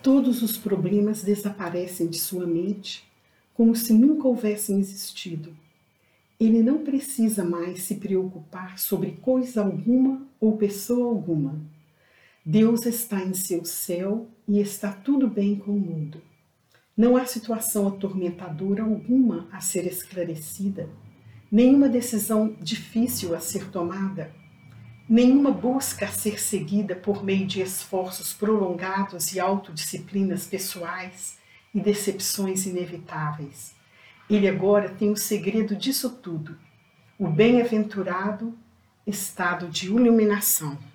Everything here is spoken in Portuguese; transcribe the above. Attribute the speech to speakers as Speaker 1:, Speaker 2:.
Speaker 1: Todos os problemas desaparecem de sua mente como se nunca houvessem existido. Ele não precisa mais se preocupar sobre coisa alguma ou pessoa alguma. Deus está em seu céu e está tudo bem com o mundo. Não há situação atormentadora alguma a ser esclarecida, nenhuma decisão difícil a ser tomada, nenhuma busca a ser seguida por meio de esforços prolongados e autodisciplinas pessoais e decepções inevitáveis. Ele agora tem o segredo disso tudo, o bem-aventurado estado de iluminação.